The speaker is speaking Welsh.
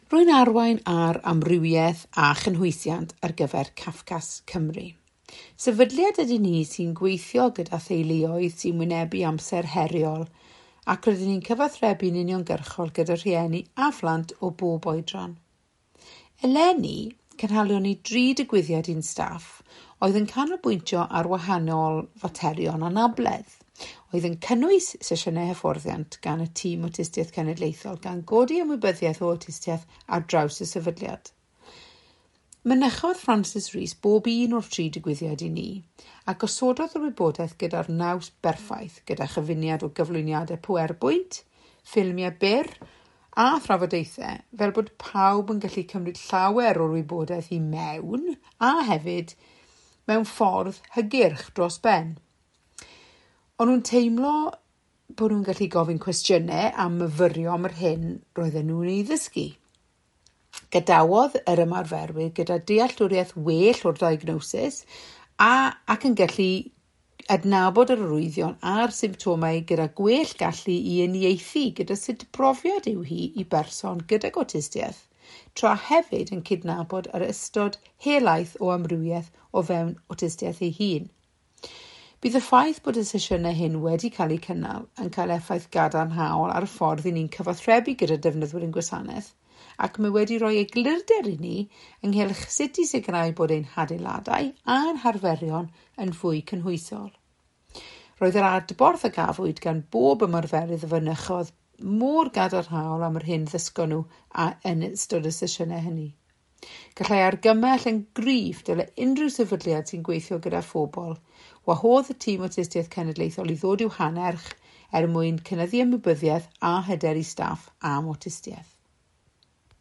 Rwy'n arwain ar amrywiaeth a chynhwysiant ar gyfer Cafcas Cymru. Sefydliad ydy ni sy'n gweithio gyda theuluoedd sy'n wynebu amser heriol ac rydyn ni'n cyfathrebu'n uniongyrchol gyda rhieni a phlant o bob oedran. Eleni, cynhaliwn ni 3 digwyddiad un staff, oedd yn canolbwyntio ar wahanol faterion anabledd. Oedd yn cynnwys sesiynau hyfforddiant gan y tîm awtistiaeth cenedlaethol gan godi ymwybyddiaeth o awtistiaeth ar draws y sefydliad. Mynychodd Francis Rhys bob un o'r 3 digwyddiad i ni, a gosododd yr wybodaeth gyda'r naws berffaith gyda chyfuniad o gyflwyniadau pwerbwynt, ffilmiau byr a thrafodaethau, fel bod pawb yn gallu cymryd llawer o'r wybodaeth i mewn a hefyd mewn ffordd hygyrch dros ben. Ond nhw'n teimlo bod nhw'n gallu gofyn cwestiynau am myfyrio am yr hyn roedden nhw'n ei ddysgu. Gadawodd yr ymarferwyr gyda dealltwriaeth well o'r diagnosis ac yn gallu adnabod yr arwyddion a'r symptomau gyda gwell gallu i uniaethu gyda sut brofiad yw hi i berson gydag awtistiaeth, tra hefyd yn cydnabod yr ystod helaeth o amrywiaeth o fewn awtistiaeth ei hun. Bydd y ffaith bod y sesiynau hyn wedi cael eu cynnal yn cael effaith gadarnhaol ar y ffordd i ni'n cyfathrebu gyda defnyddwyr ein gwasanaeth, ac mae wedi rhoi eglurder i ni ynghylch sut i sicrhau bod ein hadeiladau a'n harferion yn fwy cynhwysol. Roedd yr adborth a gafwyd gan bob ymarferydd y fynychodd mor gadarnhaol am yr hyn ddysgon nhw yn ystod y sesiynau hynny. Gallai argymell yn gryf dyle unrhyw sefydliad sy'n gweithio gyda phobl, wahodd y tîm awtistiaeth cenedlaethol i ddod i'w hanerch mwyn cynyddu ymwybyddiaeth a hyder i staff am awtistiaeth.